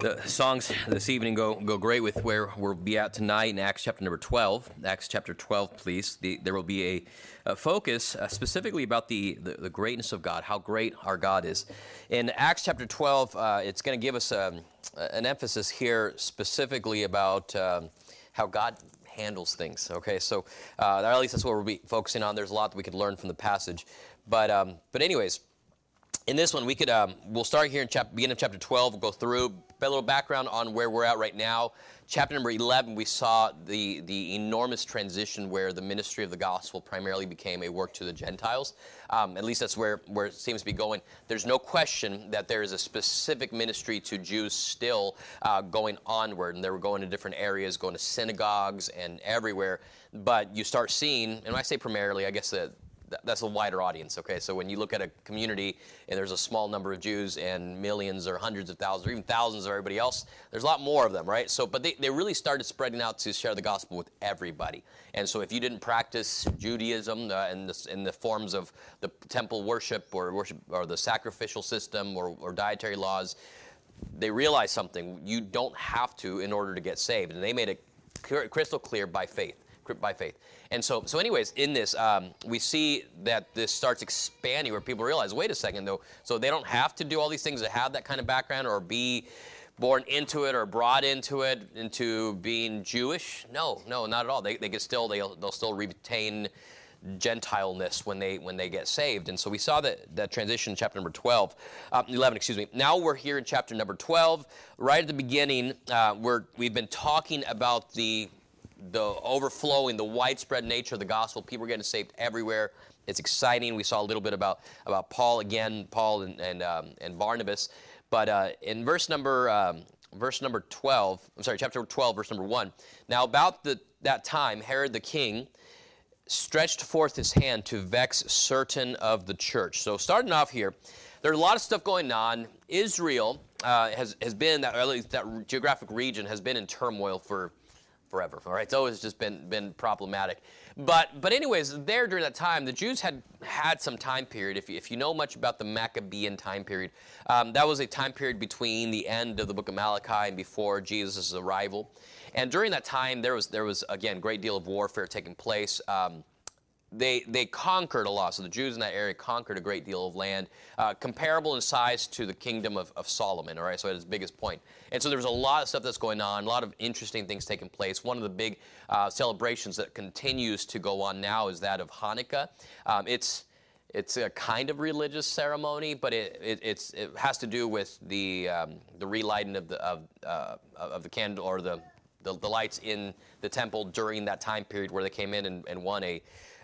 The songs this evening go great with where we'll be at tonight in Acts chapter number 12. Acts chapter 12, please. There will be a focus specifically about the greatness of God, how great our God is. In Acts chapter 12, it's going to give us an emphasis here specifically about how God handles things. Okay, so at least that's what we'll be focusing on. There's a lot that we could learn from the passage. But anyways, in this one, we could we'll start here in beginning of chapter 12. We'll go through a little background on where we're at right now. Chapter number 11, we saw the enormous transition where the ministry of the gospel primarily became a work to the Gentiles. At least that's where it seems to be going. There's no question that there is a specific ministry to Jews still going onward, and they were going to different areas, going to synagogues and everywhere. But you start seeing, and when I say primarily, I guess that's a wider audience, okay? So when you look at a community and there's a small number of Jews and millions or hundreds of thousands or even thousands of everybody else, there's a lot more of them, right? So, but they really started spreading out to share the gospel with everybody. And so if you didn't practice Judaism in the forms of the temple worship or the sacrificial system or dietary laws, they realized something. You don't have to in order to get saved. And they made it crystal clear by faith. And so anyways, in this, we see that this starts expanding where people realize, wait a second, though, so they don't have to do all these things to have that kind of background or be born into it or brought into it, into being Jewish? No, not at all. They can still, they'll still retain Gentileness when they get saved. And so we saw that transition in chapter number 11, excuse me. Now we're here in chapter number 12. Right at the beginning, we've been talking about the overflowing, the widespread nature of the gospel. People are getting saved everywhere. It's exciting. We saw a little bit about Paul and Barnabas. But in verse number 12, chapter 12, verse number 1. Now about that time, Herod the king stretched forth his hand to vex certain of the church. So starting off here, there's a lot of stuff going on. Israel has been, or at least that geographic region has been in turmoil forever, all right? It's always just been problematic. But anyways, there during that time, the Jews had some time period. If you know much about the Maccabean time period, that was a time period between the end of the book of Malachi and before Jesus' arrival. And during that time, there was again, a great deal of warfare taking place. They conquered a lot. So the Jews in that area conquered a great deal of land, comparable in size to the kingdom of Solomon, all right? So at its biggest point. And so there was a lot of stuff that's going on, a lot of interesting things taking place. One of the big celebrations that continues to go on now is that of Hanukkah. It's a kind of religious ceremony, but it has to do with the relighting of the candle or the lights in the temple during that time period where they came in and won a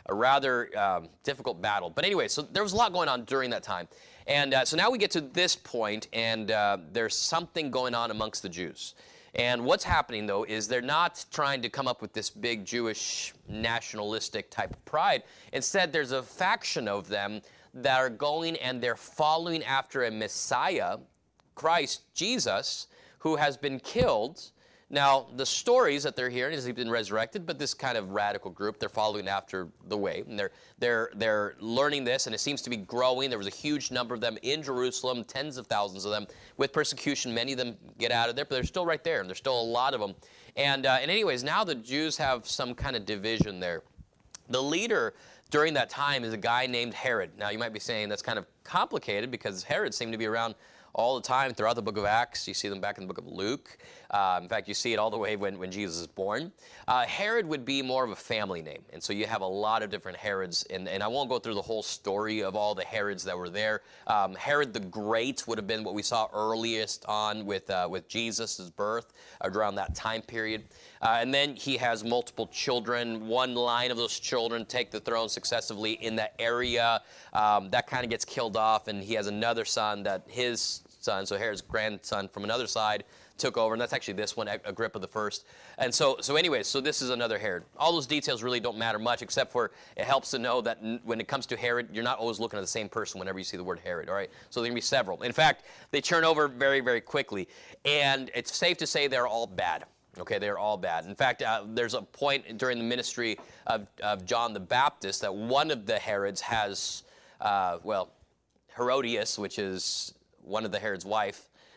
rather difficult battle. But anyway, so there was a lot going on during that time. And so now we get to this point, and there's something going on amongst the Jews. And what's happening, though, is they're not trying to come up with this big Jewish nationalistic type of pride. Instead, there's a faction of them that are going and they're following after a Messiah, Christ Jesus, who has been killed. Now, the stories that they're hearing is he's been resurrected, but this kind of radical group, they're following after the way. And they're learning this, and it seems to be growing. There was a huge number of them in Jerusalem, tens of thousands of them. With persecution, many of them get out of there, but they're still right there, and there's still a lot of them. And anyways, now the Jews have some kind of division there. The leader during that time is a guy named Herod. Now, you might be saying that's kind of complicated because Herod seemed to be around all the time throughout the book of Acts. You see them back in the book of Luke. In fact, you see it all the way when Jesus is born. Herod would be more of a family name. And so you have a lot of different Herods. And I won't go through the whole story of all the Herods that were there. Herod the Great would have been what we saw earliest on with Jesus' birth around that time period. And then he has multiple children. One line of those children take the throne successively in that area. That kind of gets killed off. And he has another son that his son, so Herod's grandson from another side, took over, and that's actually this one, Agrippa the First. And so anyways, so this is another Herod. All those details really don't matter much, except for it helps to know that when it comes to Herod, you're not always looking at the same person whenever you see the word Herod, all right? So there can be several. In fact, they turn over very, very quickly, and it's safe to say they're all bad. Okay, they're all bad. In fact, there's a point during the ministry of John the Baptist that one of the Herods has, Herodias, which is one of the Herod's wife,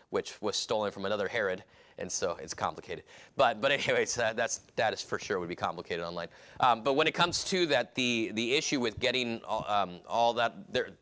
which was stolen from another Herod, and so it's complicated. But anyways, that is for sure would be complicated online. But when it comes to that, the issue with getting all that,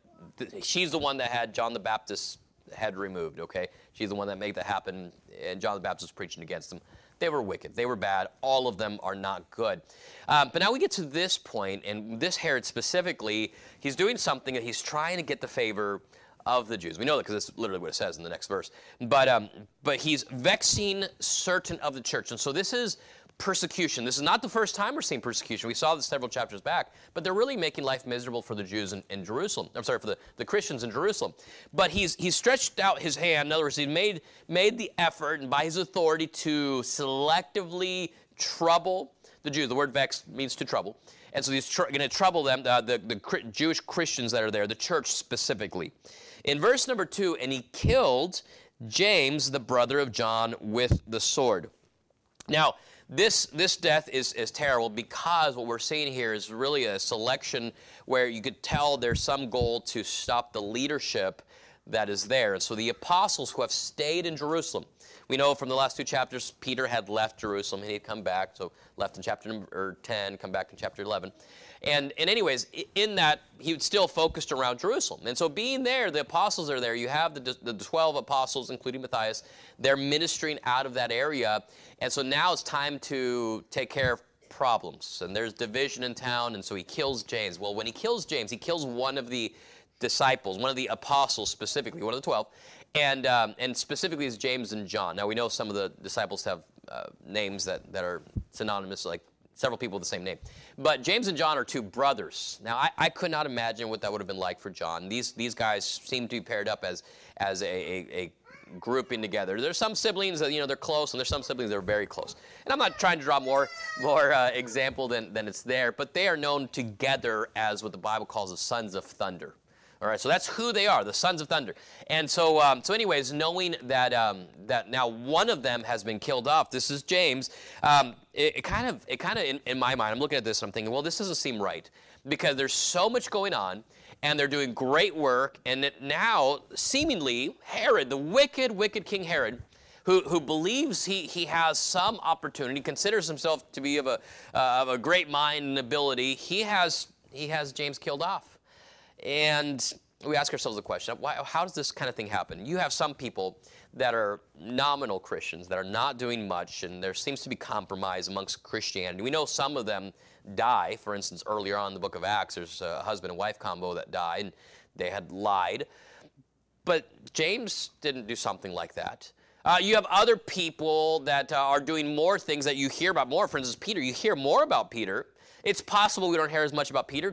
she's the one that had John the Baptist's head removed, okay? She's the one that made that happen, and John the Baptist was preaching against them. They were wicked. They were bad. All of them are not good. But now we get to this point, and this Herod specifically, he's doing something that he's trying to get the favor of the Jews. We know that because that's literally what it says in the next verse. But he's vexing certain of the church. And so this is persecution. This is not the first time we're seeing persecution. We saw this several chapters back. But they're really making life miserable for the Jews in Jerusalem. I'm sorry, for the Christians in Jerusalem. But he's stretched out his hand. In other words, he made the effort, and by his authority, to selectively trouble the Jews. The word vex means to trouble. And so he's going to trouble them, the Jewish Christians that are there, the church specifically. In verse number 2, and he killed James, the brother of John, with the sword. Now, this death is terrible because what we're seeing here is really a selection where you could tell there's some goal to stop the leadership that is there. And so the apostles who have stayed in Jerusalem, we know from the last 2 chapters, Peter had left Jerusalem and he'd come back, so left in chapter 10, come back in chapter 11. And anyways, in that, he still focused around Jerusalem. And so being there, the apostles are there. You have the 12 apostles, including Matthias. They're ministering out of that area. And so now it's time to take care of problems. And there's division in town, and so he kills James. Well, when he kills James, he kills one of the disciples, one of the apostles specifically, one of the 12. And specifically is James and John. Now, we know some of the disciples have names that are synonymous, like several people with the same name. But James and John are 2 brothers. Now, I could not imagine what that would have been like for John. These guys seem to be paired up as a grouping together. There's some siblings that, they're close, and there's some siblings that are very close. And I'm not trying to draw more example than it's there, but they are known together as what the Bible calls the sons of thunder. All right, so that's who they are, the sons of thunder. And so anyways, knowing that now one of them has been killed off, this is James, it kind of in my mind, I'm looking at this and I'm thinking, well, this doesn't seem right, because there's so much going on, and they're doing great work, and now, seemingly, Herod, the wicked King Herod, who believes he has some opportunity, considers himself to be of a great mind and ability, he has James killed off. And we ask ourselves the question, how does this kind of thing happen? You have some people that are nominal Christians, that are not doing much, and there seems to be compromise amongst Christianity. We know some of them die. For instance, earlier on in the book of Acts, there's a husband and wife combo that died, and they had lied. But James didn't do something like that. You have other people that are doing more things that you hear about more. For instance, Peter, you hear more about Peter. It's possible we don't hear as much about Peter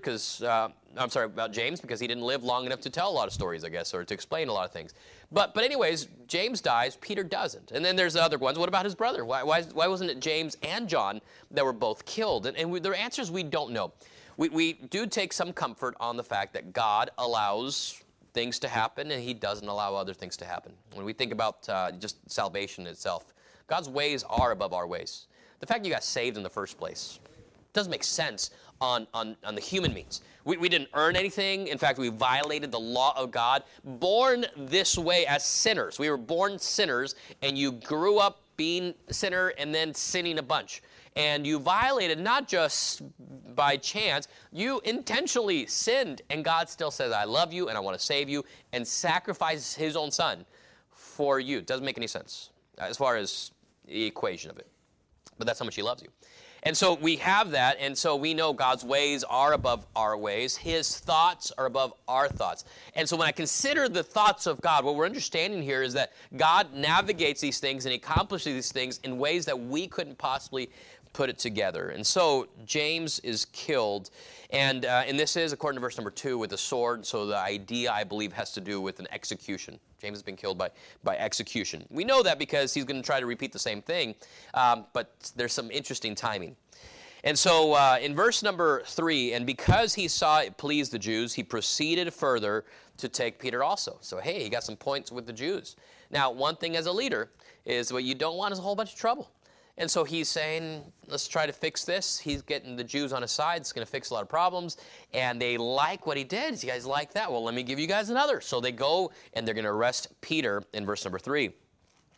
about James, because he didn't live long enough to tell a lot of stories, I guess, or to explain a lot of things. But anyways, James dies, Peter doesn't. And then there's the other ones. What about his brother? Why wasn't it James and John that were both killed? And their answers we don't know. We do take some comfort on the fact that God allows things to happen, and he doesn't allow other things to happen. When we think about just salvation itself, God's ways are above our ways. The fact you got saved in the first place doesn't make sense on the human means. We didn't earn anything. In fact, we violated the law of God. Born this way as sinners. We were born sinners, and you grew up being a sinner and then sinning a bunch. And you violated not just by chance, you intentionally sinned, and God still says, I love you and I want to save you, and sacrifices his own son for you. It doesn't make any sense as far as the equation of it. But that's how much he loves you. And so we have that, and so we know God's ways are above our ways. His thoughts are above our thoughts. And so when I consider the thoughts of God, what we're understanding here is that God navigates these things and accomplishes these things in ways that we couldn't possibly put it together. And so James is killed, and this is, according to verse number 2, with a sword. So the idea, I believe, has to do with an execution. James has been killed by execution. We know that because he's going to try to repeat the same thing, but there's some interesting timing. And so in verse number 3, and because he saw it pleased the Jews, he proceeded further to take Peter also. So, hey, he got some points with the Jews. Now, one thing as a leader is what you don't want is a whole bunch of trouble. And so he's saying, let's try to fix this. He's getting the Jews on his side. It's going to fix a lot of problems. And they like what he did. You guys like that? Well, let me give you guys another. So they go, and they're going to arrest Peter in verse number 3.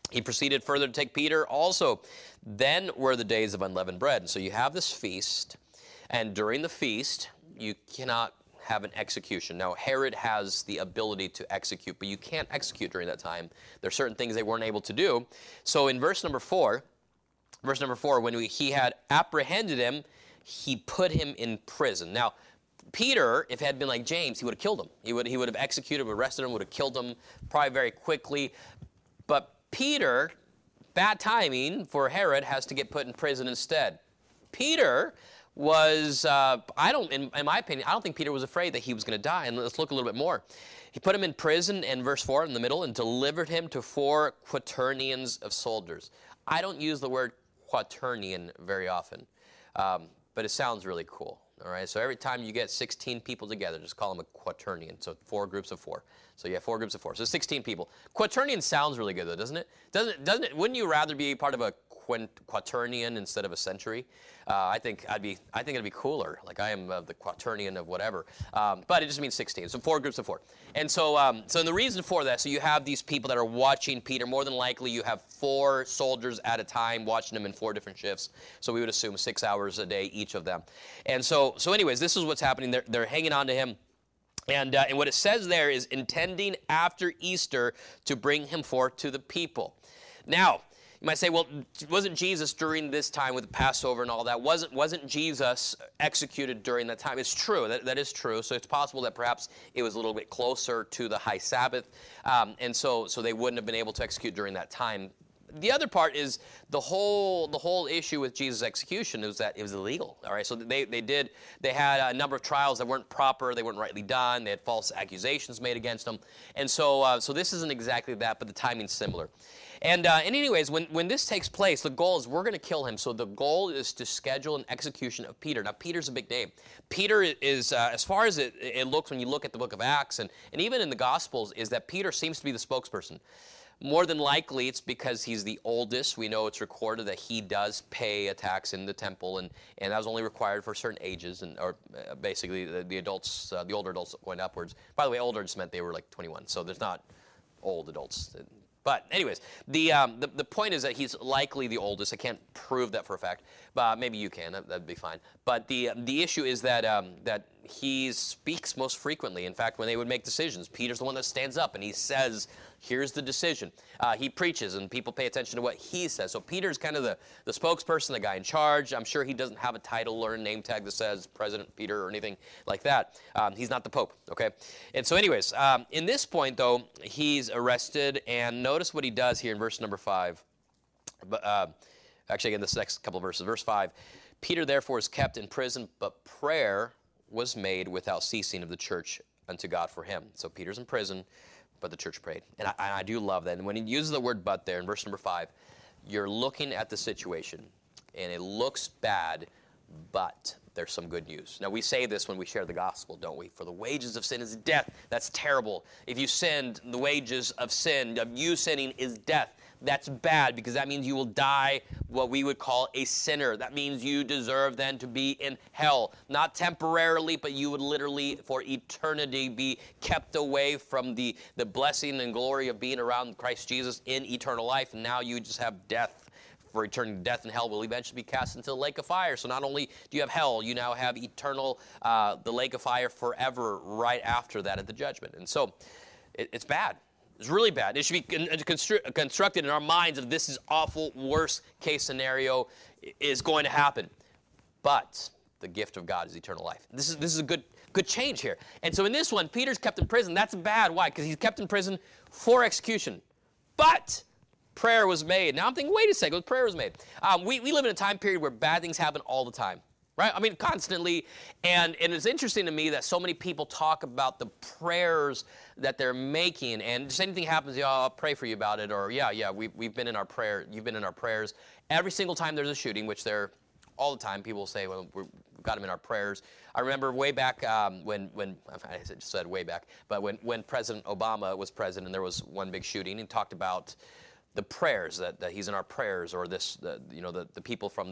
He proceeded further to take Peter also. Then were the days of unleavened bread. And so you have this feast, and during the feast, you cannot have an execution. Now, Herod has the ability to execute, but you can't execute during that time. There are certain things they weren't able to do. So in verse number 4, when he had apprehended him, he put him in prison. Now, Peter, if it had been like James, he would have killed him. He would have executed, arrested him, would have killed him probably very quickly. But Peter, bad timing for Herod, has to get put in prison instead. Peter was, in my opinion, I don't think Peter was afraid that he was going to die. And let's look a little bit more. He put him in prison in verse 4 in the middle and delivered him to 4 quaternions of soldiers. I don't use the word quaternion very often, but it sounds really cool. All right, so every time you get 16 people together, just call them a quaternion. So 4 groups of 4. So you have 4 groups of 4. So 16 people. Quaternion sounds really good, though, doesn't it? Doesn't it? Wouldn't you rather be part of a quaternion instead of a century? I think it'd be cooler. Like I am the quaternion of whatever. But it just means 16. So 4 groups of 4. And so the reason for that, so you have these people that are watching Peter. More than likely, you have 4 soldiers at a time watching him in 4 different shifts. So we would assume 6 hours a day, each of them. And so anyways, this is what's happening. They're hanging on to him. And what it says there is intending after Easter to bring him forth to the people. Now, you might say, well, wasn't Jesus during this time with the Passover and all that, wasn't Jesus executed during that time? It's true. That is true. So it's possible that perhaps it was a little bit closer to the high Sabbath, and so they wouldn't have been able to execute during that time. The other part is the whole issue with Jesus' execution is that it was illegal. All right, so they had a number of trials that weren't proper, they weren't rightly done, they had false accusations made against them, and so this isn't exactly that, but the timing's similar. And anyways, when this takes place, the goal is we're going to kill him. So the goal is to schedule an execution of Peter. Now, Peter's a big name. Peter is, as far as it looks when you look at the book of Acts, and even in the Gospels, is that Peter seems to be the spokesperson. More than likely, it's because he's the oldest. We know it's recorded that he does pay a tax in the temple, and that was only required for certain ages, or basically the adults, the older adults going upwards. By the way, older just meant they were like 21, so there's not old adults. But anyways, the point is that he's likely the oldest. I can't prove that for a fact, but maybe you can. That'd be fine. But the issue is that that he speaks most frequently. In fact, when they would make decisions, Peter's the one that stands up and he says, "Here's the decision." He preaches, and people pay attention to what he says. So Peter's kind of the spokesperson, the guy in charge. I'm sure he doesn't have a title or a name tag that says President Peter or anything like that. He's not the Pope, okay? And so anyways, in this point, though, he's arrested, and notice what he does here in verse number 5. Actually, again, this next couple of verses. Verse 5, Peter therefore is kept in prison, but prayer was made without ceasing of the church unto God for him. So Peter's in prison, but the church prayed. And I do love that. And when he uses the word "but" there in verse number 5, you're looking at the situation, and it looks bad, but there's some good news. Now, we say this when we share the gospel, don't we? For the wages of sin is death. That's terrible. If you sinned, the wages of sin, of you sinning, is death. That's bad, because that means you will die what we would call a sinner. That means you deserve then to be in hell. Not temporarily, but you would literally for eternity be kept away from the blessing and glory of being around Christ Jesus in eternal life. And now you just have death. For eternity, death and hell will eventually be cast into the lake of fire. So not only do you have hell, you now have eternal, the lake of fire forever right after that at the judgment. And so it's bad. It's really bad. It should be constructed in our minds that this is awful, worst case scenario is going to happen. But the gift of God is eternal life. This is a good change here. And so in this one, Peter's kept in prison. That's bad. Why? Because he's kept in prison for execution. But prayer was made. Now I'm thinking, wait a second, prayer was made. We live in a time period where bad things happen all the time. Right? I mean, constantly. And it's interesting to me that so many people talk about the prayers that they're making. And just anything happens, I'll pray for you about it. Or, we've been in our prayer. You've been in our prayers. Every single time there's a shooting, which they're all the time, people say, well, we've got them in our prayers. I remember way back when I just said way back, but when President Obama was president, there was one big shooting. He talked about the prayers, that he's in our prayers, or the people from this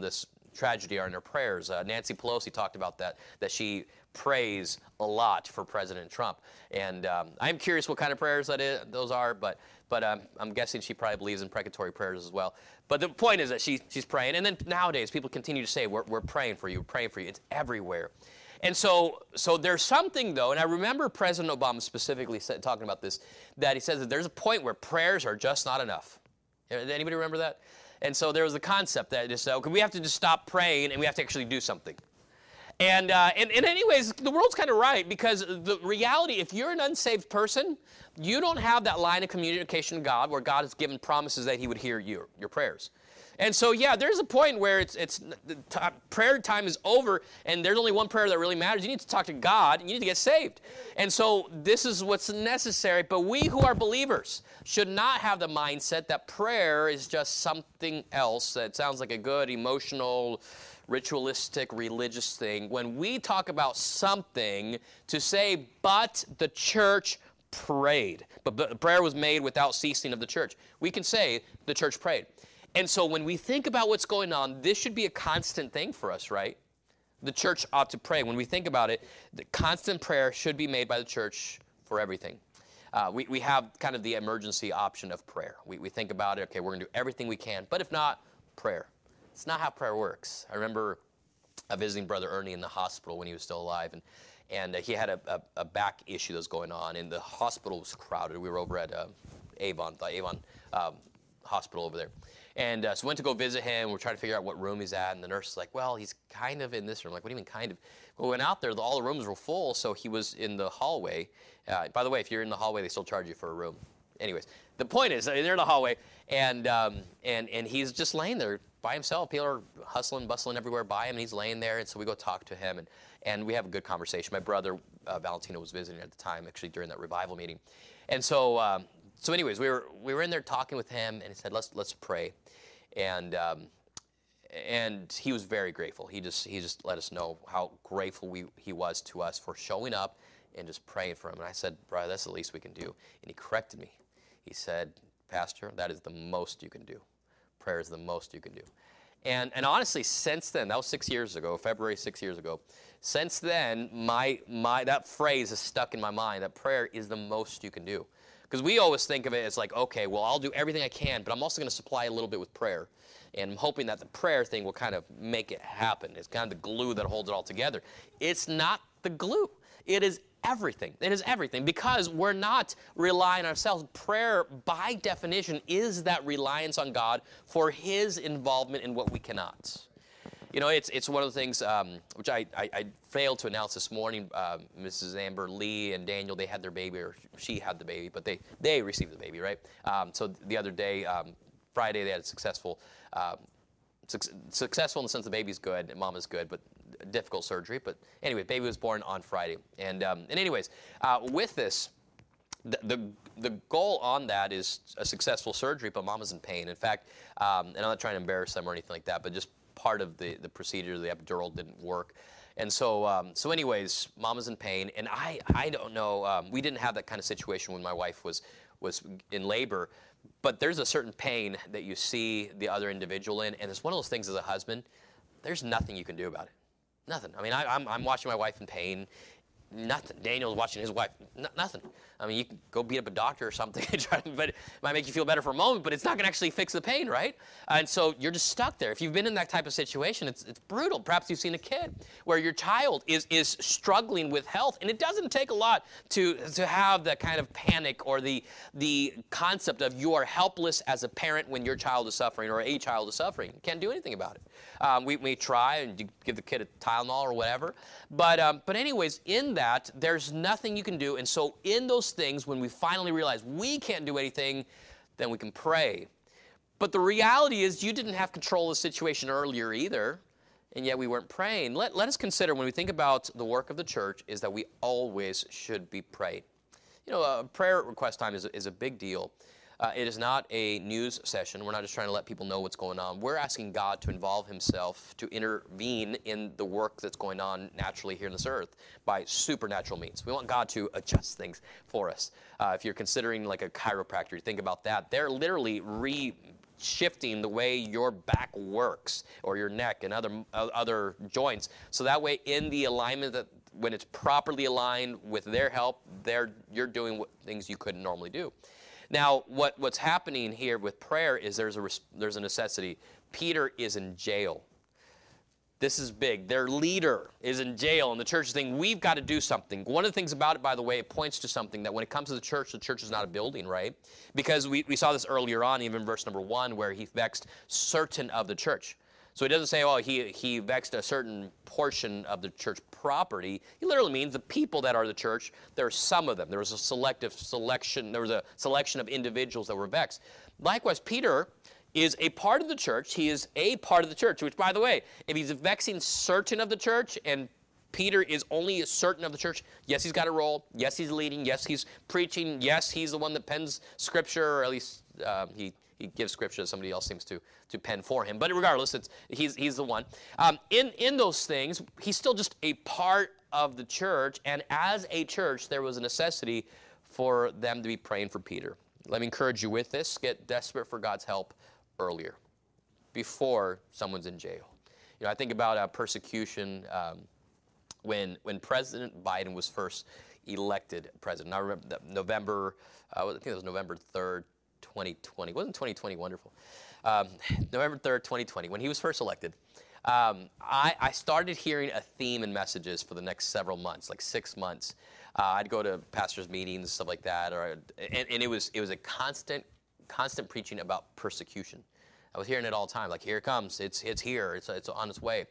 tragedy are in their prayers. Nancy Pelosi talked about that she prays a lot for President Trump. And I'm curious what kind of prayers those are, but I'm guessing she probably believes in precatory prayers as well. But the point is that she's praying. And then nowadays, people continue to say, we're praying for you, we're praying for you. It's everywhere. And so there's something, though, and I remember President Obama specifically talking about this, that he says that there's a point where prayers are just not enough. Anybody remember that? And so there was the concept that just, okay, we have to just stop praying and we have to actually do something. And anyways, the world's kind of right, because the reality, if you're an unsaved person, you don't have that line of communication to God where God has given promises that he would hear your prayers. And so, yeah, there's a point where prayer time is over, and there's only one prayer that really matters. You need to talk to God, and you need to get saved. And so this is what's necessary. But we who are believers should not have the mindset that prayer is just something else that sounds like a good, emotional, ritualistic, religious thing. When we talk about something to say, but the church prayed. But prayer was made without ceasing of the church. We can say the church prayed. And so when we think about what's going on, this should be a constant thing for us, right? The church ought to pray. When we think about it, the constant prayer should be made by the church for everything. We have kind of the emergency option of prayer. We think about it, okay, we're going to do everything we can, but if not, prayer. It's not how prayer works. I remember visiting Brother Ernie in the hospital when he was still alive, and he had a back issue that was going on, and the hospital was crowded. We were over at Avon, the Avon hospital over there. And so went to go visit him. We're trying to figure out what room he's at. And the nurse is like, well, he's kind of in this room. I'm like, what do you mean kind of? Well, we went out there. All the rooms were full, so he was in the hallway. By the way, if you're in the hallway, they still charge you for a room. Anyways, the point is, they're in the hallway, and he's just laying there by himself. People are hustling, bustling everywhere by him, and he's laying there. And so we go talk to him, and we have a good conversation. My brother, Valentino, was visiting at the time, actually, during that revival meeting. And so anyways, we were in there talking with him, and he said, let's pray. And he was very grateful. He just let us know how grateful he was to us for showing up and just praying for him. And I said, brother, that's the least we can do. And he corrected me. He said, Pastor, that is the most you can do. Prayer is the most you can do. And honestly, since then, that was 6 years ago, February 6 years ago. Since then, that phrase is stuck in my mind, that prayer is the most you can do. Because we always think of it as like, okay, well, I'll do everything I can, but I'm also going to supply a little bit with prayer. And I'm hoping that the prayer thing will kind of make it happen. It's kind of the glue that holds it all together. It's not the glue. It is everything. It is everything, because we're not relying on ourselves. Prayer, by definition, is that reliance on God for his involvement in what we cannot. You know, it's one of the things which I failed to announce this morning. Mrs. Amber Lee and Daniel, they had their baby, or she had the baby, but they received the baby, right? So the other day, Friday, they had a successful in the sense the baby's good, and mama's good, but difficult surgery. But anyway, baby was born on Friday. And anyways, with this, the goal on that is a successful surgery, but mama's in pain. In fact, and I'm not trying to embarrass them or anything like that, but just part of the procedure, the epidural didn't work. And so anyways, mama's in pain, and I don't know, we didn't have that kind of situation when my wife was in labor, but there's a certain pain that you see the other individual in, and it's one of those things as a husband, there's nothing you can do about it. Nothing. I mean, I'm watching my wife in pain. Nothing. Daniel's watching his wife. Nothing. I mean, you can go beat up a doctor or something, but it might make you feel better for a moment, but it's not going to actually fix the pain, right? And so you're just stuck there. If you've been in that type of situation, it's brutal. Perhaps you've seen a kid where your child is struggling with health, and it doesn't take a lot to have that kind of panic or the concept of you are helpless as a parent when your child is suffering or a child is suffering. You can't do anything about it. We try and give the kid a Tylenol or whatever, but anyways, in that, there's nothing you can do. And so in those things, when we finally realize we can't do anything, then we can pray. But the reality is you didn't have control of the situation earlier either, and yet we weren't praying. Let us consider, when we think about the work of the church, is that we always should be praying. You know, a prayer request time is a big deal. It is not a news session. We're not just trying to let people know what's going on. We're asking God to involve himself, to intervene in the work that's going on naturally here on this earth by supernatural means. We want God to adjust things for us. If you're considering like a chiropractor, you think about that. They're literally shifting the way your back works or your neck and other joints. So that way in the alignment, that when it's properly aligned with their help, you're doing things you couldn't normally do. Now, what's happening here with prayer is there's a necessity. Peter is in jail. This is big. Their leader is in jail, and the church is saying, we've got to do something. One of the things about it, by the way, it points to something, that when it comes to the church is not a building, right? Because we saw this earlier on, even in verse number 1, where he vexed certain of the church. So he doesn't say, oh, he vexed a certain portion of the church property. He literally means the people that are the church, there are some of them. There was a selection of individuals that were vexed. Likewise, Peter is a part of the church. He is a part of the church, which, by the way, if he's vexing certain of the church and Peter is only a certain of the church, yes, he's got a role. Yes, he's leading. Yes, he's preaching. Yes, he's the one that pens Scripture, or at least he gives Scripture that somebody else seems to pen for him. But regardless, he's the one. In those things, he's still just a part of the church, and as a church, there was a necessity for them to be praying for Peter. Let me encourage you with this. Get desperate for God's help earlier, before someone's in jail. You know, I think about persecution when President Biden was first elected president. I remember that November, I think it was November 3rd, 2020. Wasn't 2020 wonderful? November 3rd, 2020, when he was first elected, I started hearing a theme in messages for the next several months, like 6 months. I'd go to pastors' meetings, stuff like that, and it was a constant preaching about persecution. I was hearing it all the time, like, here it comes, it's here, it's on its way.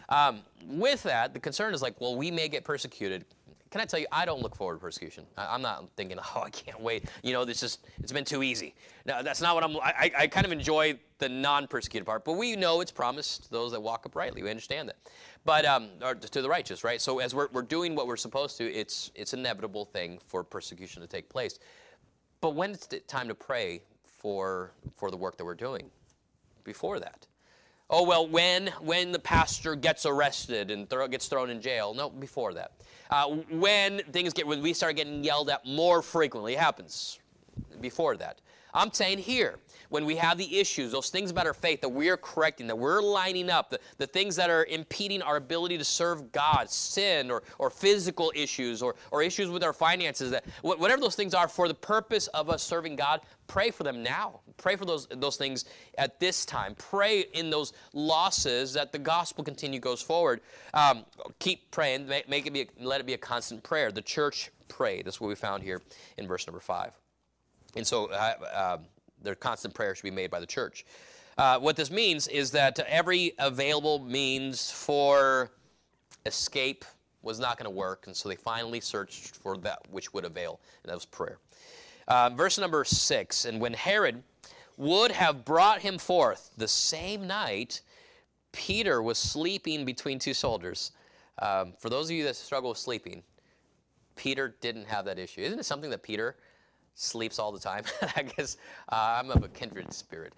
With that, the concern is like, well, we may get persecuted. Can I tell you, I don't look forward to persecution. I'm not thinking, oh, I can't wait. You know, it's been too easy. No, that's not what I kind of enjoy the non-persecuted part, but we know it's promised to those that walk uprightly. We understand that. But, or to the righteous, right? So as we're doing what we're supposed to, it's an inevitable thing for persecution to take place. But when it's time to pray for the work that we're doing, before that. Oh, well, when the pastor gets arrested and gets thrown in jail. No, before that. When we start getting yelled at more frequently, it happens before that. I'm saying here, when we have the issues, those things about our faith that we're correcting, that we're lining up, the things that are impeding our ability to serve God, sin or physical issues or issues with our finances, that whatever those things are for the purpose of us serving God, pray for them now. Pray for those things at this time. Pray in those losses that the gospel goes forward. Keep praying. Let it be a constant prayer. The church prayed. That's what we found here in verse number 5. And so their constant prayer should be made by the church. What this means is that every available means for escape was not going to work, and so they finally searched for that which would avail, and that was prayer. Verse number 6, and when Herod would have brought him forth the same night, Peter was sleeping between two soldiers. For those of you that struggle with sleeping, Peter didn't have that issue. Isn't it something that Peter sleeps all the time? I guess I'm of a kindred spirit.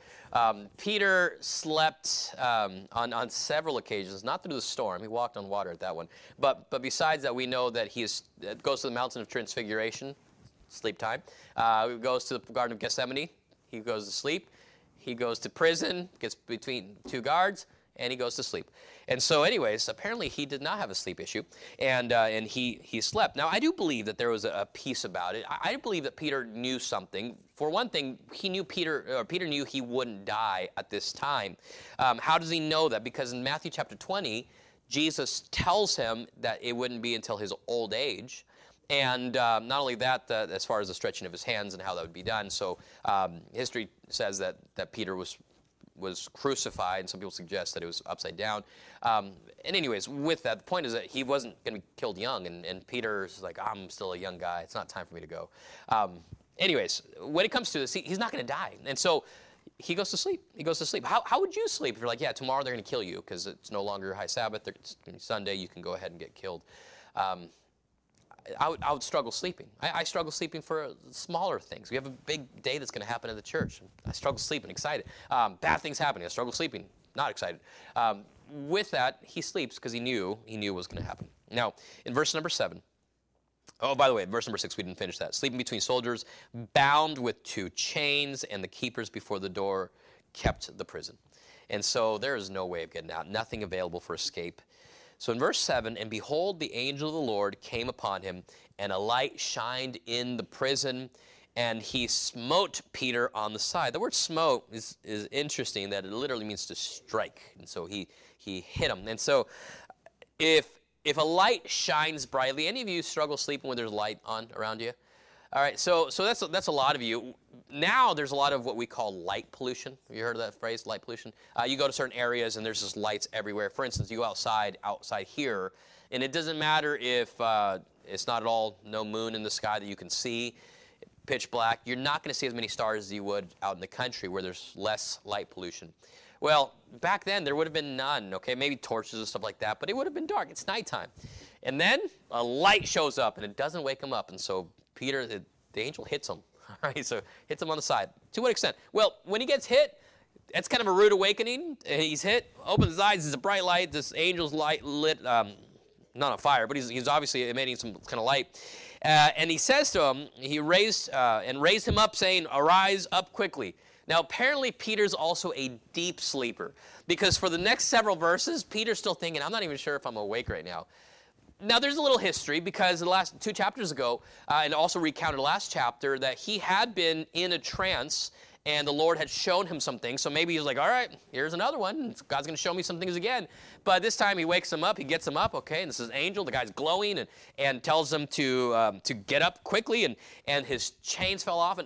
Peter slept on several occasions, not through the storm. He walked on water at that one. But besides that, we know that he goes to the mountain of transfiguration, sleep time. He goes to the Garden of Gethsemane. He goes to sleep. He goes to prison, gets between two guards, and he goes to sleep. And so anyways, apparently he did not have a sleep issue, and he slept. Now, I do believe that there was a piece about it. I believe that Peter knew something. For one thing, Peter knew he wouldn't die at this time. How does he know that? Because in Matthew chapter 20, Jesus tells him that it wouldn't be until his old age. And not only that, as far as the stretching of his hands and how that would be done. So history says that Peter was crucified, and some people suggest that it was upside down. And anyways, with that, the point is that he wasn't going to be killed young, and Peter's like, I'm still a young guy. It's not time for me to go. Anyways, when it comes to this, he's not going to die. And so he goes to sleep. He goes to sleep. How would you sleep if you're like, yeah, tomorrow they're going to kill you because it's no longer high Sabbath. It's Sunday. You can go ahead and get killed. I would struggle sleeping. I struggle sleeping for smaller things. We have a big day that's going to happen at the church. I struggle sleeping, excited. Bad things happening. I struggle sleeping, not excited. With that, he sleeps because he knew what was going to happen. Now, in verse number 7, oh, by the way, verse number 6, we didn't finish that. Sleeping between soldiers, bound with 2 chains, and the keepers before the door kept the prison. And so there is no way of getting out, nothing available for escape. So in verse 7, and behold, the angel of the Lord came upon him, and a light shined in the prison, and he smote Peter on the side. The word smote is interesting, that it literally means to strike. And so he hit him. And so if a light shines brightly, any of you struggle sleeping when there's light on around you? All right, so that's a lot of you. Now there's a lot of what we call light pollution. Have you heard of that phrase, light pollution? You go to certain areas and there's just lights everywhere. For instance, you go outside here, and it doesn't matter if it's not at all no moon in the sky that you can see, pitch black. You're not going to see as many stars as you would out in the country where there's less light pollution. Well, back then there would have been none, okay? Maybe torches and stuff like that, but it would have been dark. It's nighttime. And then a light shows up, and it doesn't wake him up, and so Peter, the angel hits him, all right? So hits him on the side. To what extent? Well, when he gets hit, that's kind of a rude awakening. He's hit, opens his eyes, it's a bright light. This angel's light lit, not on fire, but he's obviously emitting some kind of light. And he says to him, he raised him up, saying, arise up quickly. Now, apparently, Peter's also a deep sleeper, because for the next several verses, Peter's still thinking, I'm not even sure if I'm awake right now. Now, there's a little history, because the last 2 chapters ago, and also recounted last chapter, that he had been in a trance, and the Lord had shown him some things. So maybe he's like, all right, here's another one. God's going to show me some things again. But this time he wakes him up, he gets him up, okay, and this is angel. The guy's glowing and tells him to get up quickly, and his chains fell off. And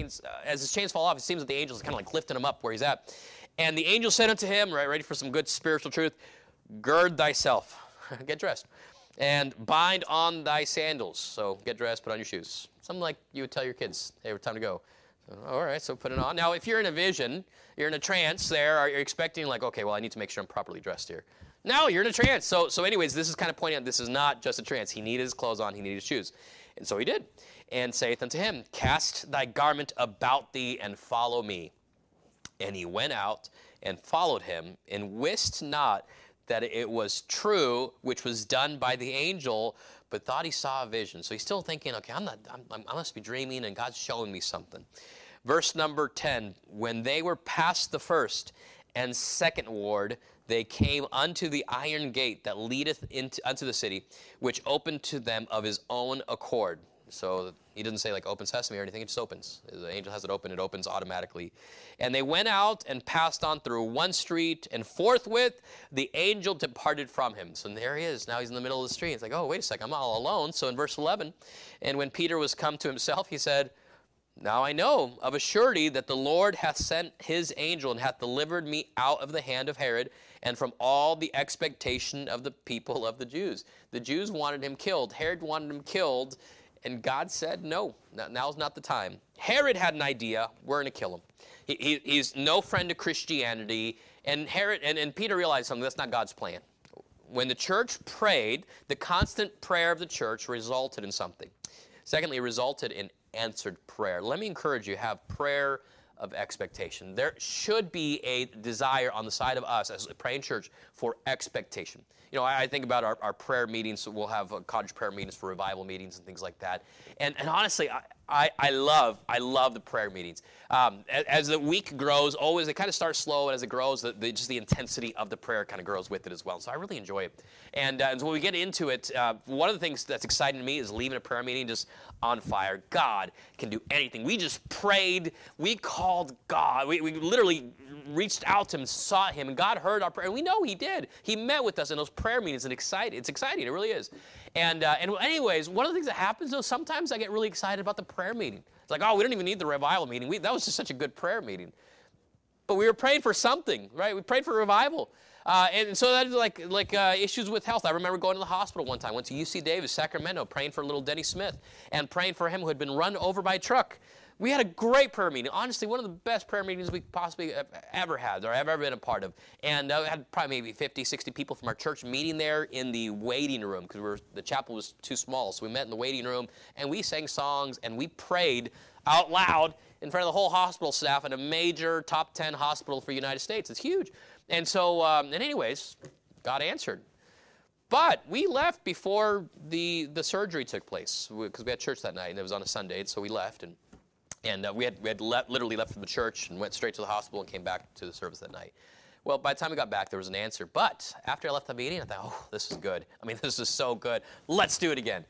as his chains fall off, it seems that the angel's kind of like lifting him up where he's at. And the angel said unto him, right, ready for some good spiritual truth, gird thyself, get dressed, and bind on thy sandals. So get dressed, put on your shoes. Something like you would tell your kids, hey, it's time to go. So, all right, so put it on. Now, if you're in a vision, you're in a trance there, are you expecting like, okay, well, I need to make sure I'm properly dressed here. No, you're in a trance. So anyways, this is kind of pointing out this is not just a trance. He needed his clothes on, he needed his shoes. And so he did. And saith unto him, cast thy garment about thee and follow me. And he went out and followed him, and wist not that it was true, which was done by the angel, but thought he saw a vision. So he's still thinking, okay, I must be dreaming, and God's showing me something. Verse number 10, when they were past the first and second ward, they came unto the iron gate that leadeth unto the city, which opened to them of his own accord. So he doesn't say like open sesame or anything, it just opens. The angel has it open, it opens automatically. And they went out and passed on through one street, and forthwith the angel departed from him. So there he is, now he's in the middle of the street. It's like, oh, wait a second, I'm all alone. So in verse 11, and when Peter was come to himself, he said, now I know of a surety that the Lord hath sent his angel, and hath delivered me out of the hand of Herod, and from all the expectation of the people of the Jews. The Jews wanted him killed. Herod wanted him killed. And God said, no, now's not the time. Herod had an idea, we're going to kill him. He's no friend to Christianity. And Herod and Peter realized something, that's not God's plan. When the church prayed, the constant prayer of the church resulted in something. Secondly, it resulted in answered prayer. Let me encourage you, have prayer of expectation. There should be a desire on the side of us as a praying church for expectation. You know, I think about our prayer meetings. So we'll have cottage prayer meetings for revival meetings and things like that. And honestly, I love the prayer meetings. As the week grows, always it kind of starts slow, and as it grows, just the intensity of the prayer kind of grows with it as well. So I really enjoy it. And so when we get into it, one of the things that's exciting to me is leaving a prayer meeting just on fire. God can do anything. We just prayed. We called God. We literally reached out to him, sought him, and God heard our prayer. And we know he did. He met with us in those prayer meetings, and it's exciting. It really is. And anyways, one of the things that happens, though, sometimes I get really excited about the prayer meeting. It's like, oh, we don't even need the revival meeting. That was just such a good prayer meeting. But we were praying for something, right? We prayed for revival. And so that's like issues with health. I remember going to the hospital one time. Went to UC Davis, Sacramento, praying for little Denny Smith and praying for him who had been run over by a truck. We had a great prayer meeting. Honestly, one of the best prayer meetings we possibly have ever had or have ever been a part of. And we had probably maybe 50, 60 people from our church meeting there in the waiting room because the chapel was too small. So we met in the waiting room, and we sang songs, and we prayed out loud in front of the whole hospital staff in a major top 10 hospital for the United States. It's huge. And so, anyways, God answered. But we left before the surgery took place because we had church that night, and it was on a Sunday, so we left. And And we had literally left from the church and went straight to the hospital and came back to the service that night. Well, by the time we got back, there was an answer. But after I left the meeting, I thought, oh, this is good. I mean, this is so good. Let's do it again.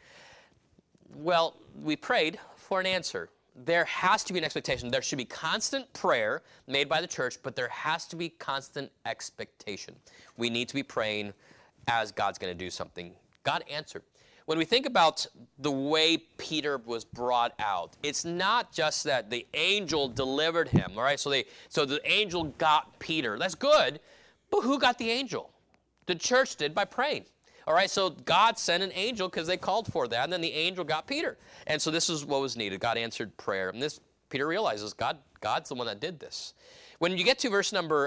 Well, we prayed for an answer. There has to be an expectation. There should be constant prayer made by the church, but there has to be constant expectation. We need to be praying as God's going to do something. God answered. When we think about the way Peter was brought out, it's not just that the angel delivered him, all right? So the angel got Peter. That's good, but who got the angel? The church did by praying. All right, so God sent an angel because they called for that, and then the angel got Peter. And so this is what was needed. God answered prayer. And this, Peter realizes God's the one that did this. When you get to verse number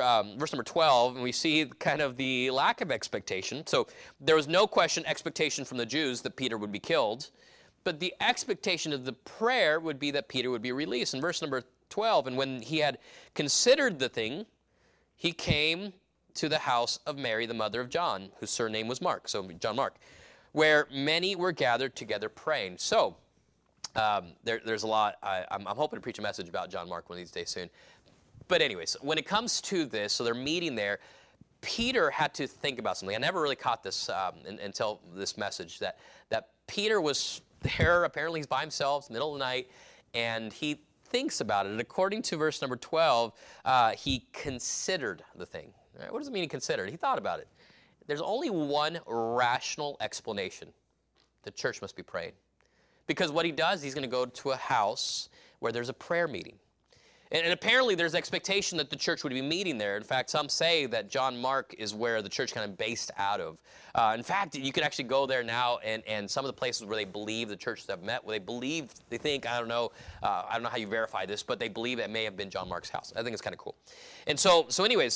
12, and we see kind of the lack of expectation. So there was no question, expectation from the Jews that Peter would be killed. But the expectation of the prayer would be that Peter would be released. In verse number 12, and when he had considered the thing, he came to the house of Mary, the mother of John, whose surname was Mark, so John Mark, where many were gathered together praying. So there's a lot. I'm hoping to preach a message about John Mark one of these days soon. But anyways, when it comes to this, so they're meeting there, Peter had to think about something. I never really caught this until this message, that Peter was there. Apparently he's by himself in the middle of the night, and he thinks about it. And according to verse number 12, he considered the thing. Right? What does it mean he considered? He thought about it. There's only one rational explanation. The church must be praying. Because what he does, he's going to go to a house where there's a prayer meeting. And apparently there's expectation that the church would be meeting there. In fact, some say that John Mark is where the church kind of based out of. In fact, you could actually go there now, and some of the places where they believe the churches have met, where they think, I don't know how you verify this, but they believe it may have been John Mark's house. I think it's kind of cool. And so anyways,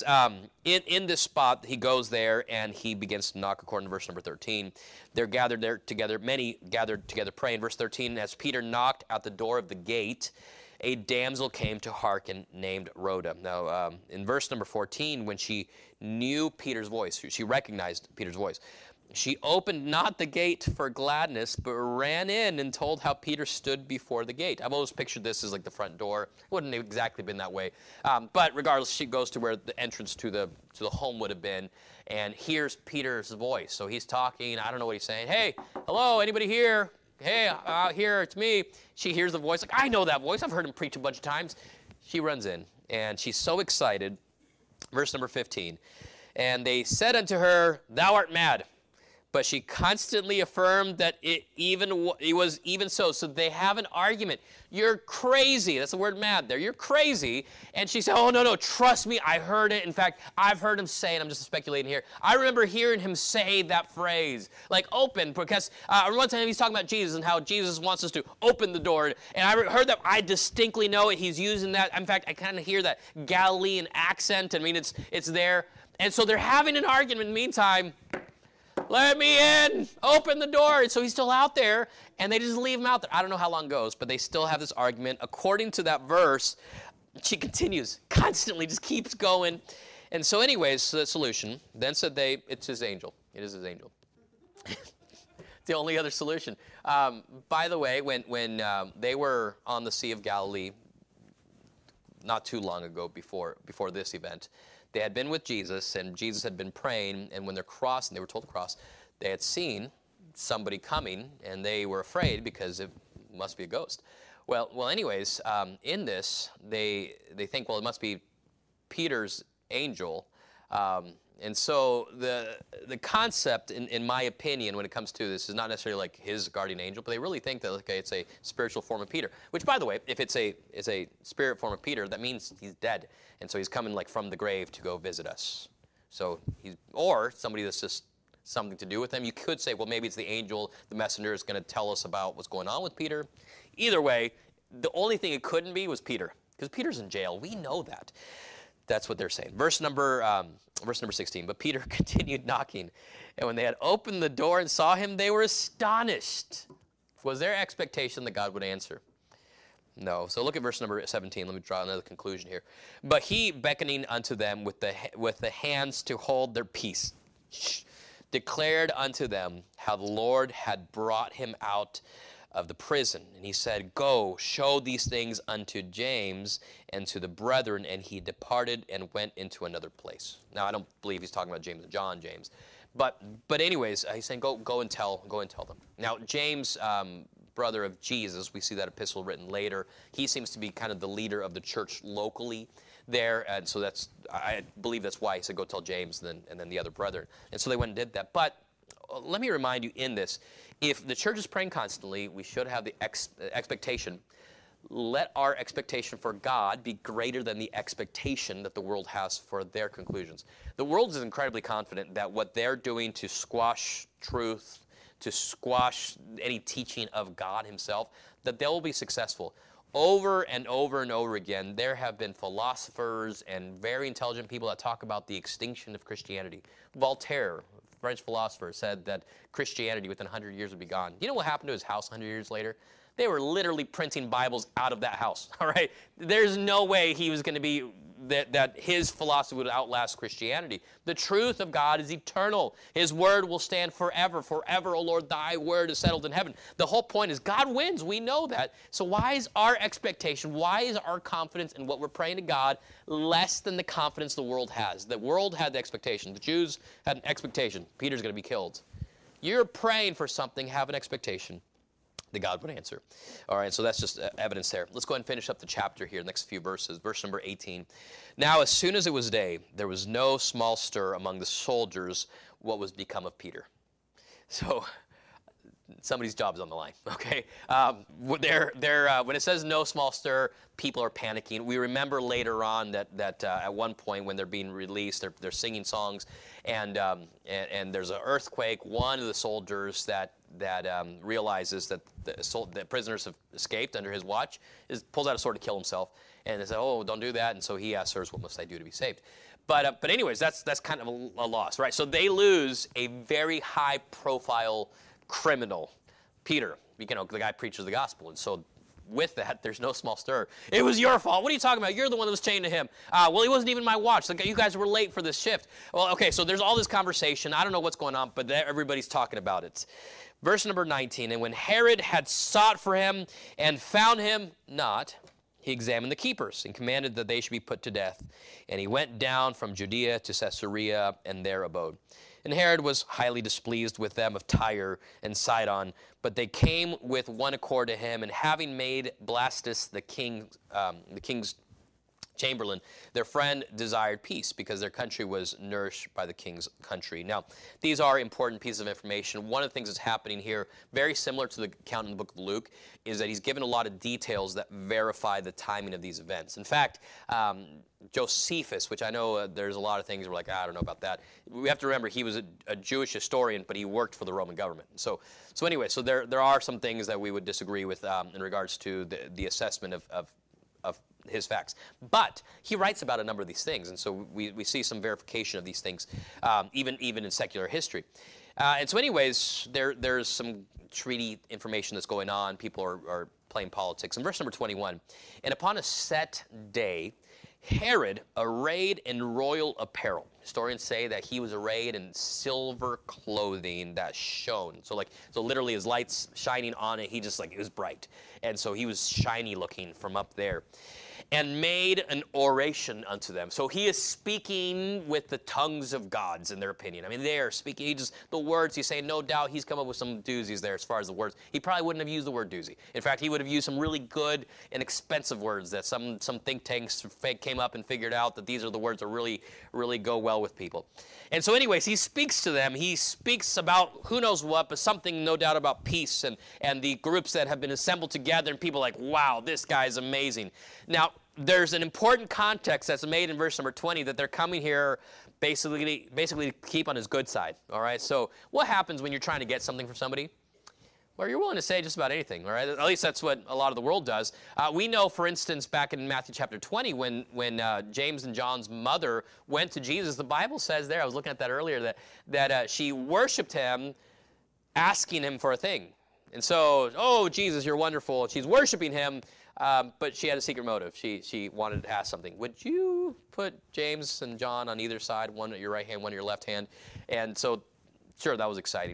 in this spot, he goes there and he begins to knock, according to verse number 13. They're gathered there together, many gathered together praying. Verse 13, as Peter knocked at the door of the gate, a damsel came to hearken named Rhoda. Now, in verse number 14, when she knew Peter's voice, she recognized Peter's voice, she opened not the gate for gladness, but ran in and told how Peter stood before the gate. I've always pictured this as like the front door. It wouldn't have exactly been that way. But regardless, she goes to where the entrance to the home would have been and hears Peter's voice. So he's talking. I don't know what he's saying. Hey, hello, anybody here? Hey, here, it's me. She hears the voice, like, I know that voice. I've heard him preach a bunch of times. She runs in, and she's so excited. Verse number 15. And they said unto her, thou art mad. But she constantly affirmed that it was even so. So they have an argument. You're crazy. That's the word mad there. You're crazy. And she said, oh, no, trust me. I heard it. In fact, I've heard him say, and I'm just speculating here, I remember hearing him say that phrase, like open, because one time he's talking about Jesus and how Jesus wants us to open the door. And I heard that. I distinctly know it. He's using that. In fact, I kind of hear that Galilean accent. I mean, it's there. And so they're having an argument in the meantime. Let me in, open the door. And so he's still out there, and they just leave him out there. I don't know how long it goes, but they still have this argument. According to that verse, she continues, constantly just keeps going. And so anyways, the solution, then said they, it's his angel. It is his angel. The only other solution. By the way, when they were on the Sea of Galilee, not too long ago before this event, they had been with Jesus, and Jesus had been praying, and when they're crossing, they were told to cross, they had seen somebody coming, and they were afraid because it must be a ghost. Well, anyways, in this, they think, well, it must be Peter's angel. And so the concept, in my opinion, when it comes to this, is not necessarily like his guardian angel, but they really think that it's a spiritual form of Peter. Which, by the way, if it's a spirit form of Peter, that means he's dead, and so he's coming like from the grave to go visit us. So or somebody that's just something to do with him. You could say, well, maybe it's the angel, the messenger is going to tell us about what's going on with Peter. Either way, the only thing it couldn't be was Peter, because Peter's in jail. We know that. That's what they're saying. Verse number 16. But Peter continued knocking, and when they had opened the door and saw him, they were astonished. Was their expectation that God would answer? No. So look at verse number 17. Let me draw another conclusion here. But he, beckoning unto them with the hands to hold their peace, declared unto them how the Lord had brought him out of the prison. And he said, "Go, show these things unto James and to the brethren." And he departed and went into another place. Now, I don't believe he's talking about James and John, James. But anyways, he's saying, go and tell them. Now, James, brother of Jesus, we see that epistle written later. He seems to be kind of the leader of the church locally there, and so I believe that's why he said, "Go tell James," and then the other brethren. And so they went and did that. But let me remind you in this, if the church is praying constantly, we should have the expectation. Let our expectation for God be greater than the expectation that the world has for their conclusions. The world is incredibly confident that what they're doing to squash truth, to squash any teaching of God himself, that they'll be successful. Over and over and over again, there have been philosophers and very intelligent people that talk about the extinction of Christianity. Voltaire, French philosopher, said that Christianity within 100 years would be gone. You know what happened to his house 100 years later? They were literally printing Bibles out of that house, all right? There's no way he was going to be, that his philosophy would outlast Christianity. The truth of God is eternal. His word will stand forever. Forever, O Lord, thy word is settled in heaven. The whole point is God wins. We know that. So why is our expectation, why is our confidence in what we're praying to God less than the confidence the world has? The world had the expectation. The Jews had an expectation. Peter's going to be killed. You're praying for something, have an expectation that God would answer. All right, so that's just evidence there. Let's go ahead and finish up the chapter here, next few verses. Verse number 18. "Now as soon as it was day, there was no small stir among the soldiers what was become of Peter." So somebody's job is on the line, okay? When it says no small stir, people are panicking. We remember later on that at one point when they're being released, they're singing songs, and there's an earthquake. One of the soldiers that realizes that the prisoners have escaped under his watch pulls out a sword to kill himself, and they say, "Oh, don't do that." And so he asks, "Sirs, what must I do to be saved?" But anyways, that's kind of a loss, right? So they lose a very high-profile criminal, Peter. The guy preaches the gospel, and so with that, there's no small stir. "It was your fault. What are you talking about? You're the one that was chained to him." "Well, he wasn't even my watch. You guys were late for this shift." Well, okay, so there's all this conversation. I don't know what's going on, but everybody's talking about it. Verse number 19, "And when Herod had sought for him and found him not, he examined the keepers and commanded that they should be put to death. And he went down from Judea to Caesarea and there abode. And Herod was highly displeased with them of Tyre and Sidon, but they came with one accord to him, and having made Blastus the king's chamberlain, their friend desired peace, because their country was nourished by the king's country." Now, these are important pieces of information. One of the things that's happening here, very similar to the account in the book of Luke, is that he's given a lot of details that verify the timing of these events. In fact, Josephus, which I know there's a lot of things we're like, I don't know about that. We have to remember he was a Jewish historian, but he worked for the Roman government. So anyway, so there are some things that we would disagree with in regards to the assessment of his facts. But he writes about a number of these things, and so we see some verification of these things, even in secular history. And so anyways, there's some treaty information that's going on. People are playing politics. In verse number 21, "And upon a set day, Herod, arrayed in royal apparel." Historians say that he was arrayed in silver clothing that shone. So literally his lights shining on it, it was bright. And so he was shiny looking from up there. "And made an oration unto them." So he is speaking with the tongues of gods, in their opinion. I mean, they are speaking, the words he's saying, no doubt he's come up with some doozies there as far as the words. He probably wouldn't have used the word doozy. In fact, he would have used some really good and expensive words that some think tanks came up and figured out that these are the words that really, really go well with people. And so anyways, he speaks to them. He speaks about who knows what, but something no doubt about peace and the groups that have been assembled together, and people are like, wow, this guy's amazing. Now, there's an important context that's made in verse number 20 that they're coming here basically to keep on his good side, all right? So what happens when you're trying to get something from somebody? Well, you're willing to say just about anything, all right? At least that's what a lot of the world does. We know, for instance, back in Matthew chapter 20, when James and John's mother went to Jesus, the Bible says there, I was looking at that earlier, that she worshiped him, asking him for a thing. And so, oh, Jesus, you're wonderful. She's worshiping him, but she had a secret motive. She wanted to ask something. Would you put James and John on either side, one at your right hand, one at your left hand? And so, sure, that was exciting.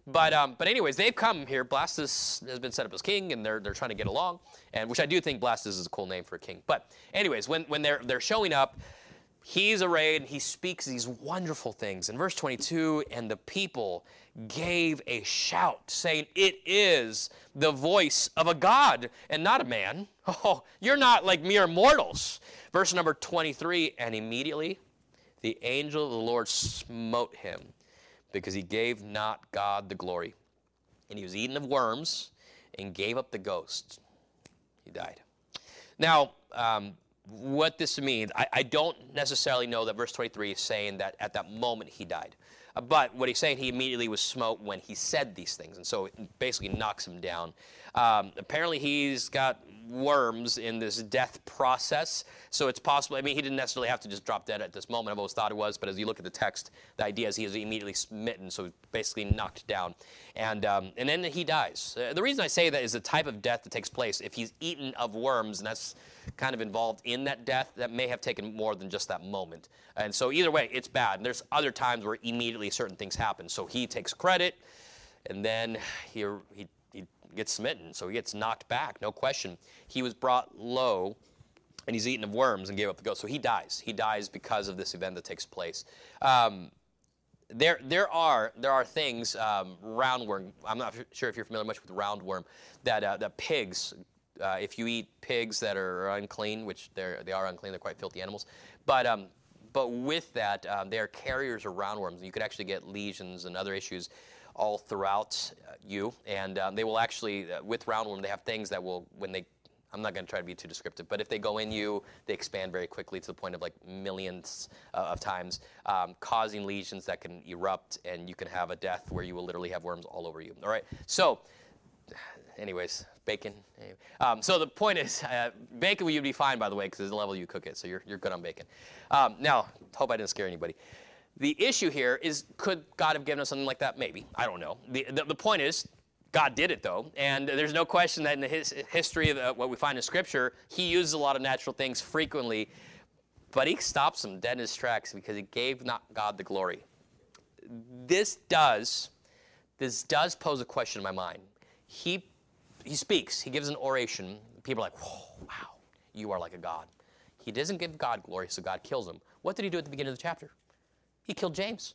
But anyways, they've come here. Blastus has been set up as king, and they're trying to get along, and which I do think Blastus is a cool name for a king. But anyways, when they're showing up, he's arrayed, and he speaks these wonderful things. In verse 22, and the people gave a shout, saying, "It is the voice of a God and not a man. Oh, you're not like mere mortals." Verse number 23, and immediately the angel of the Lord smote him, because he gave not God the glory. And he was eaten of worms and gave up the ghost. He died. Now, what this means, I don't necessarily know that verse 23 is saying that at that moment he died. But what he's saying, he immediately was smote when he said these things. And so it basically knocks him down. Apparently he's got worms in this death process. So it's possible, I mean, he didn't necessarily have to just drop dead at this moment. I've always thought it was. But as you look at the text, the idea is he is immediately smitten. So basically knocked down. And then he dies. The reason I say that is the type of death that takes place. If he's eaten of worms, and that's kind of involved in that death, that may have taken more than just that moment. And so either way, it's bad. And there's other times where immediately certain things happen. So he takes credit, and then he gets smitten. So he gets knocked back, no question. He was brought low, and he's eaten of worms and gave up the ghost. So he dies. He dies because of this event that takes place. There are things, roundworm. I'm not sure if you're familiar much with roundworm, that pigs, if you eat pigs that are unclean, which they are unclean, they're quite filthy animals, but with that, they are carriers of roundworms. You could actually get lesions and other issues all throughout you, and they will actually, with roundworm, they have things that will, I'm not going to try to be too descriptive, but if they go in you, they expand very quickly to the point of like millions of times, causing lesions that can erupt, and you can have a death where you will literally have worms all over you. All right, so anyways, bacon. So the point is, bacon you'd be fine, by the way, because there's a level you cook it, so you're good on bacon. Now, hope I didn't scare anybody. The issue here is, could God have given us something like that? Maybe. I don't know. The point is, God did it, though, and there's no question that in the history of what we find in Scripture, he uses a lot of natural things frequently, but he stops them dead in his tracks because he gave not God the glory. This does pose a question in my mind. He speaks. He gives an oration. People are like, whoa, wow, you are like a God. He doesn't give God glory, so God kills him. What did he do at the beginning of the chapter? He killed James.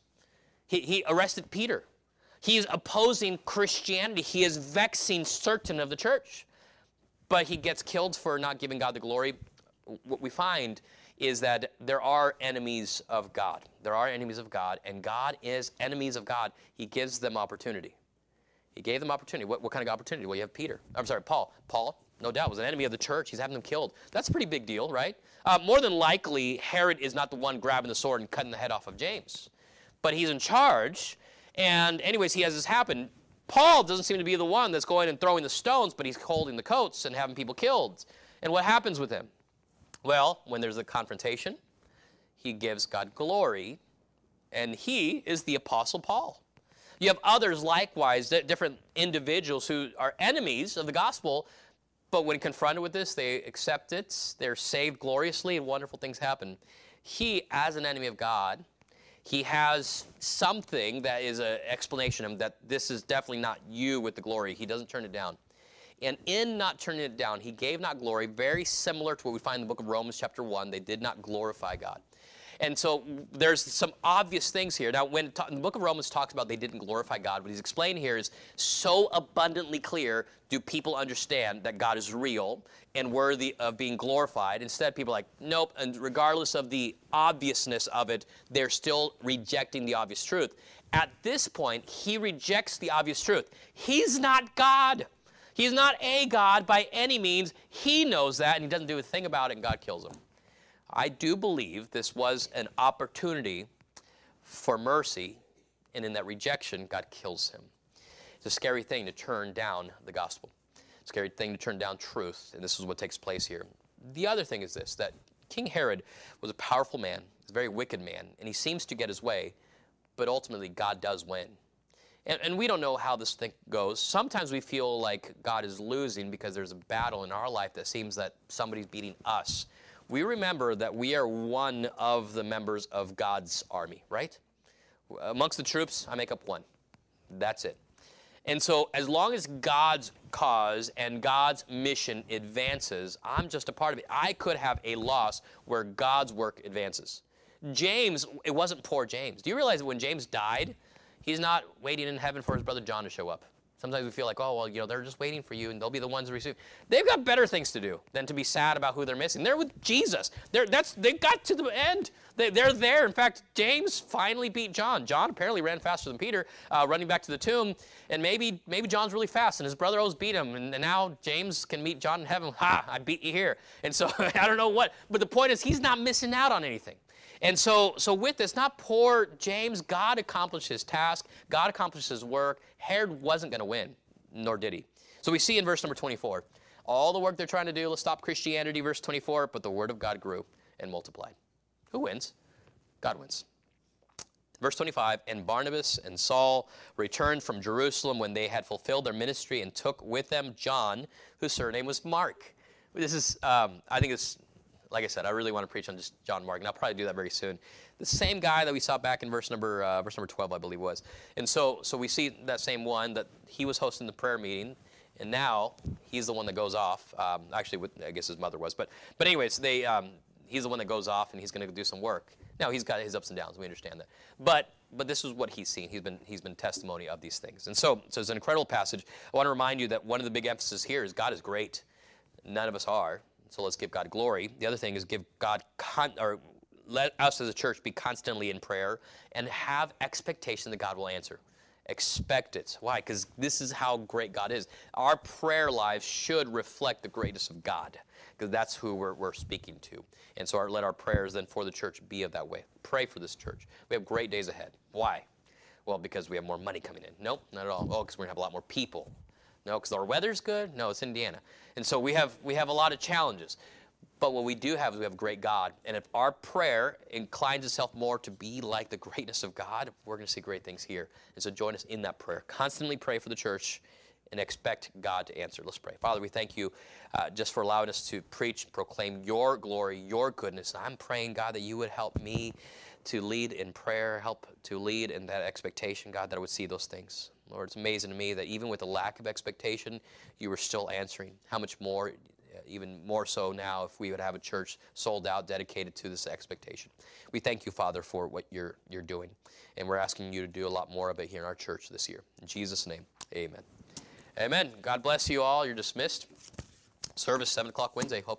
He arrested Peter. He's opposing Christianity. He is vexing certain of the church. But he gets killed for not giving God the glory. What we find is that there are enemies of God. There are enemies of God, and God is enemies of God. He gives them opportunity. He gave them opportunity. What kind of opportunity? Well, you have Paul. Paul, no doubt, was an enemy of the church. He's having them killed. That's a pretty big deal, right? More than likely, Herod is not the one grabbing the sword and cutting the head off of James. But he's in charge, and anyways, he has this happen. Paul doesn't seem to be the one that's going and throwing the stones, but he's holding the coats and having people killed. And what happens with him? Well, when there's a confrontation, he gives God glory, and he is the Apostle Paul. You have others likewise, different individuals who are enemies of the gospel, but when confronted with this, they accept it. They're saved gloriously, and wonderful things happen. He, as an enemy of God, he has something that is an explanation of him that this is definitely not you with the glory. He doesn't turn it down. And in not turning it down, he gave not glory, very similar to what we find in the book of Romans chapter 1. They did not glorify God. And so there's some obvious things here. Now, when the book of Romans talks about they didn't glorify God, what he's explaining here is so abundantly clear do people understand that God is real and worthy of being glorified. Instead, people are like, nope, and regardless of the obviousness of it, they're still rejecting the obvious truth. At this point, he rejects the obvious truth. He's not God. He's not a God by any means. He knows that, and he doesn't do a thing about it, and God kills him. I do believe this was an opportunity for mercy, and in that rejection, God kills him. It's a scary thing to turn down the gospel. It's a scary thing to turn down truth, and this is what takes place here. The other thing is this, that King Herod was a powerful man, a very wicked man, and he seems to get his way, but ultimately God does win. And we don't know how this thing goes. Sometimes we feel like God is losing because there's a battle in our life that seems that somebody's beating us. We remember that we are one of the members of God's army, right? Amongst the troops, I make up one. That's it. And so as long as God's cause and God's mission advances, I'm just a part of it. I could have a loss where God's work advances. James, it wasn't poor James. Do you realize that when James died, he's not waiting in heaven for his brother John to show up? Sometimes we feel like, oh, well, they're just waiting for you, and they'll be the ones to receive. They've got better things to do than to be sad about who they're missing. They're with Jesus. They got to the end. They're there. In fact, James finally beat John. John apparently ran faster than Peter, running back to the tomb. And maybe John's really fast, and his brother always beat him. And now James can meet John in heaven. Ha! I beat you here. And so I don't know what. But the point is, he's not missing out on anything. And so with this, not poor James, God accomplished his task. God accomplished his work. Herod wasn't going to win, nor did he. So we see in verse number 24, all the work they're trying to do, let's stop Christianity, verse 24, but the word of God grew and multiplied. Who wins? God wins. Verse 25, and Barnabas and Saul returned from Jerusalem when they had fulfilled their ministry and took with them John, whose surname was Mark. This is, I think it's, like I said, I really want to preach on just John Mark, and I'll probably do that very soon. The same guy that we saw back in verse number 12, I believe was. And so we see that same one, that he was hosting the prayer meeting, and now he's the one that goes off. Actually, I guess his mother was. But anyways, he's the one that goes off, and he's going to do some work. Now, he's got his ups and downs. We understand that. But this is what he's seen. He's been testimony of these things. And so it's an incredible passage. I want to remind you that one of the big emphasis here is God is great. None of us are. So let's give God glory. The other thing is give God, let us as a church be constantly in prayer and have expectation that God will answer. Expect it. Why? Because this is how great God is. Our prayer lives should reflect the greatness of God, because that's who we're speaking to. And so let our prayers then for the church be of that way. Pray for this church. We have great days ahead. Why? Well, because we have more money coming in. Nope, not at all. Oh, because we're going to have a lot more people. No, because our weather's good? No, it's Indiana. And so we have a lot of challenges. But what we do have is we have a great God. And if our prayer inclines itself more to be like the greatness of God, we're going to see great things here. And so join us in that prayer. Constantly pray for the church and expect God to answer. Let's pray. Father, we thank you just for allowing us to preach, proclaim your glory, your goodness. I'm praying, God, that you would help me to lead in prayer, help to lead in that expectation, God, that I would see those things. Lord, it's amazing to me that even with a lack of expectation, you were still answering. How much more, even more so now, if we would have a church sold out, dedicated to this expectation. We thank you, Father, for what you're doing. And we're asking you to do a lot more of it here in our church this year. In Jesus' name, amen. Amen. God bless you all. You're dismissed. Service 7 o'clock Wednesday. Hope